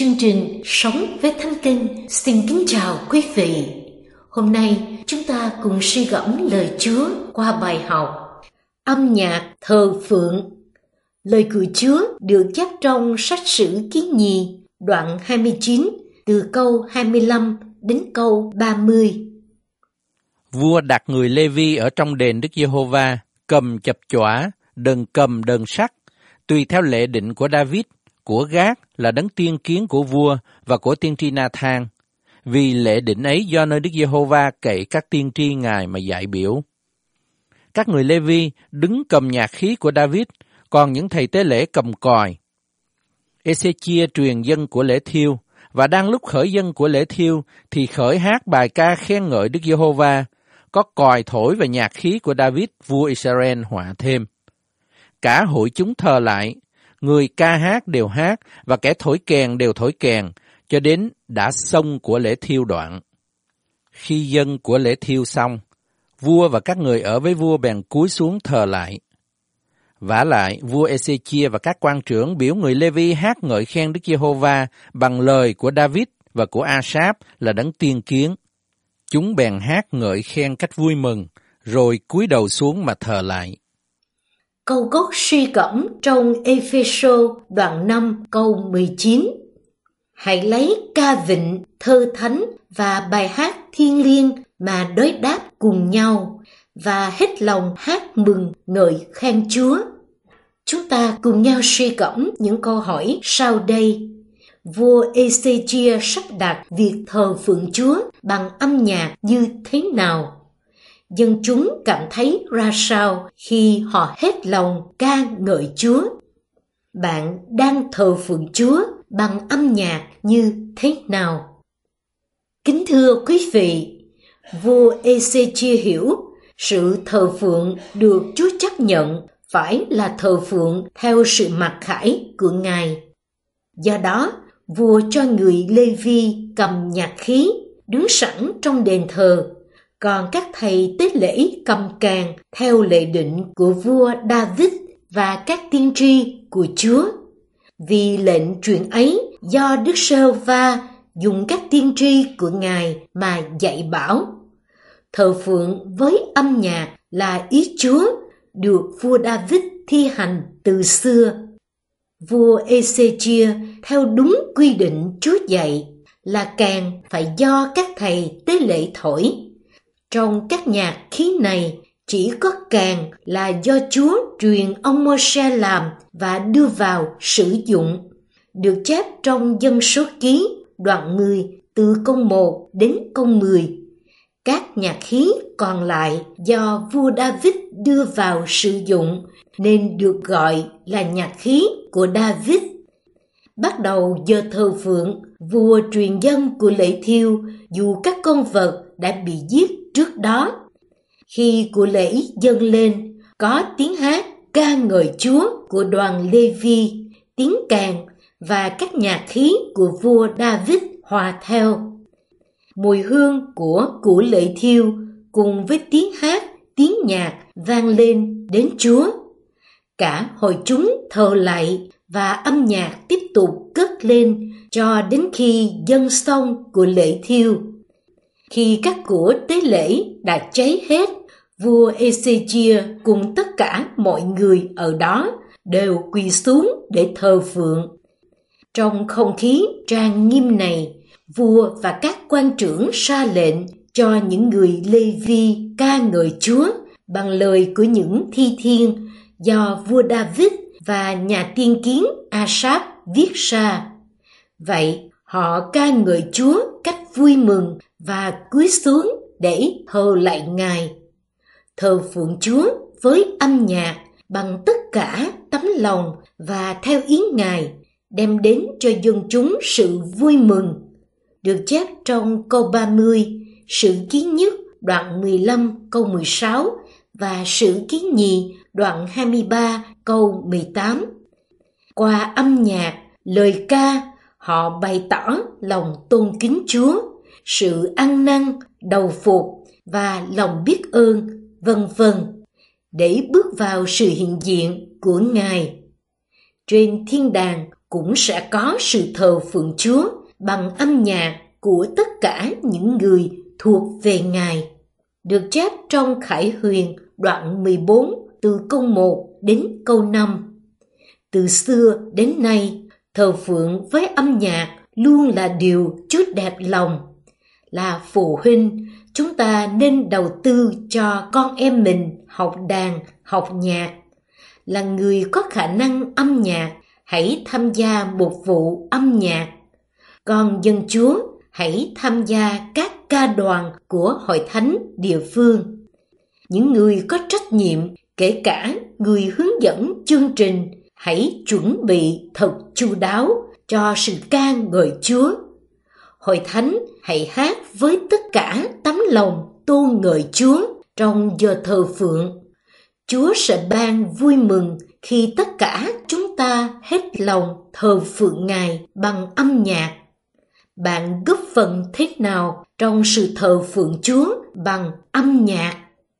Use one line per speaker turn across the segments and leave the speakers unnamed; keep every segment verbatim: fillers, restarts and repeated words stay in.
Chương trình Sống với Thánh Kinh xin kính chào quý vị. Hôm nay chúng ta cùng suy gẫm lời Chúa qua bài học Âm nhạc thờ phượng. Lời của Chúa được chép trong sách Sử Ký Nhì đoạn hai mươi chín từ câu hai mươi lăm đến câu ba mươi.
Vua đặt người Lê-vi ở trong đền Đức Giê-hô-va, cầm chập chỏa, đờn cầm đờn sắt, tùy theo lệ định của David, của Gát là đấng tiên kiến của vua và của tiên tri Na-than, vì lệ định ấy do nơi Đức Giê-hô-va cậy các tiên tri Ngài mà dạy biểu. Các người Lê-vi đứng cầm nhạc khí của David, còn những thầy tế lễ cầm còi. Ê-xê-chia truyền dân của lễ thiêu, và đang lúc khởi dân của lễ thiêu thì khởi hát bài ca khen ngợi Đức Giê-hô-va, có còi thổi và nhạc khí của David vua Israel họa thêm. Cả hội chúng thờ lại, người ca hát đều hát và kẻ thổi kèn đều thổi kèn, cho đến đã xong của lễ thiêu đoạn. Khi dân của lễ thiêu xong, vua và các người ở với vua bèn cúi xuống thờ lại. Vả lại, vua Ê-xê-chia và các quan trưởng biểu người Lê-vi hát ngợi khen Đức Giê-hô-va bằng lời của David và của A-sáp là đấng tiên kiến. Chúng bèn hát ngợi khen cách vui mừng, rồi cúi đầu xuống mà thờ lại.
Câu gốc suy gẫm trong Ê-phê-sô đoạn năm câu mười chín. Hãy lấy ca vịnh, thơ thánh và bài hát thiêng liêng mà đối đáp cùng nhau và hết lòng hát mừng ngợi khen Chúa. Chúng ta cùng nhau suy gẫm những câu hỏi sau đây. Vua Ê-xê-chia sắp đặt việc thờ phượng Chúa bằng âm nhạc như thế nào? Dân chúng cảm thấy ra sao khi họ hết lòng ca ngợi Chúa? Bạn đang thờ phượng Chúa bằng âm nhạc như thế nào? Kính thưa quý vị, vua Ê-xê-chia hiểu sự thờ phượng được Chúa chấp nhận phải là thờ phượng theo sự mặc khải của Ngài. Do đó, vua cho người Lê-vi cầm nhạc khí đứng sẵn trong đền thờ, còn các thầy tế lễ cầm kèn theo lệ định của vua David và các tiên tri của Chúa. Vì lệnh truyền ấy do Đức Giê-hô-va dùng các tiên tri của Ngài mà dạy bảo. Thờ phượng với âm nhạc là ý Chúa được vua David thi hành từ xưa. Vua Ê-xê-chia theo đúng quy định Chúa dạy là kèn phải do các thầy tế lễ thổi. Trong các nhạc khí này, chỉ có kèn là do Chúa truyền ông Mô-se làm và đưa vào sử dụng, được chép trong Dân Số Ký đoạn mười từ câu một đến câu mười. Các nhạc khí còn lại do vua David đưa vào sử dụng nên được gọi là nhạc khí của David. Bắt đầu giờ thờ phượng, vua truyền dân của lễ thiêu dù các con vật đã bị giết trước đó. Khi của lễ dâng lên, có tiếng hát ca ngợi Chúa của đoàn Lê-vi, tiếng kèn và các nhạc khí của vua David hòa theo. Mùi hương của cỗ lễ thiêu cùng với tiếng hát, tiếng nhạc vang lên đến Chúa. Cả hội chúng thờ lại và âm nhạc tiếp tục cất lên cho đến khi dâng xong của lễ thiêu. Khi các của tế lễ đã cháy hết, vua Ê-xê-chia cùng tất cả mọi người ở đó đều quỳ xuống để thờ phượng. Trong không khí trang nghiêm này, vua và các quan trưởng ra lệnh cho những người Lê-vi ca ngợi Chúa bằng lời của những thi thiên do vua David và nhà tiên kiến A-sáp viết ra. Vậy họ ca ngợi Chúa cách vui mừng và cúi xuống để thờ lại Ngài. Thờ phượng Chúa với âm nhạc bằng tất cả tấm lòng và theo ý Ngài đem đến cho dân chúng sự vui mừng. Được chép trong câu ba mươi, Sử Ký Nhất đoạn mười lăm câu mười sáu và Sử Ký Nhì đoạn hai mươi ba câu mười tám. Qua âm nhạc, lời ca, họ bày tỏ lòng tôn kính Chúa, sự ăn năn, đầu phục và lòng biết ơn, vân vân, để bước vào sự hiện diện của Ngài. Trên thiên đàng cũng sẽ có sự thờ phượng Chúa bằng âm nhạc của tất cả những người thuộc về Ngài. Được chép trong Khải Huyền đoạn mười bốn từ câu một đến câu năm. Từ xưa đến nay, thờ phượng với âm nhạc luôn là điều chút đẹp lòng. Là phụ huynh, chúng ta nên đầu tư cho con em mình học đàn, học nhạc. Là người có khả năng âm nhạc, hãy tham gia một vụ âm nhạc. Còn dân Chúa, hãy tham gia các ca đoàn của hội thánh địa phương. Những người có trách nhiệm, kể cả người hướng dẫn chương trình, hãy chuẩn bị thật chu đáo cho sự ca ngợi Chúa. Hội thánh hãy hát với tất cả tấm lòng tôn ngợi Chúa trong giờ thờ phượng. Chúa sẽ ban vui mừng khi tất cả chúng ta hết lòng thờ phượng Ngài bằng âm nhạc. Bạn góp phần thế nào trong sự thờ phượng Chúa bằng âm nhạc?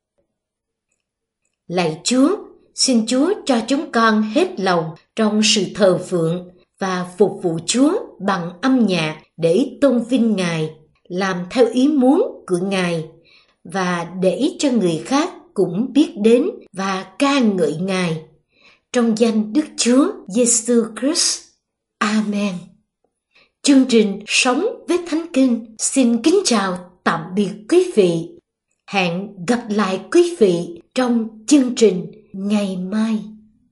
Lạy Chúa, xin Chúa cho chúng con hết lòng trong sự thờ phượng và phục vụ Chúa bằng âm nhạc để tôn vinh Ngài, làm theo ý muốn của Ngài và để cho người khác cũng biết đến và ca ngợi Ngài. Trong danh Đức Chúa Giêsu Christ. Amen. Chương trình Sống với Thánh Kinh xin kính chào tạm biệt quý vị. Hẹn gặp lại quý vị trong chương trình ngày mai.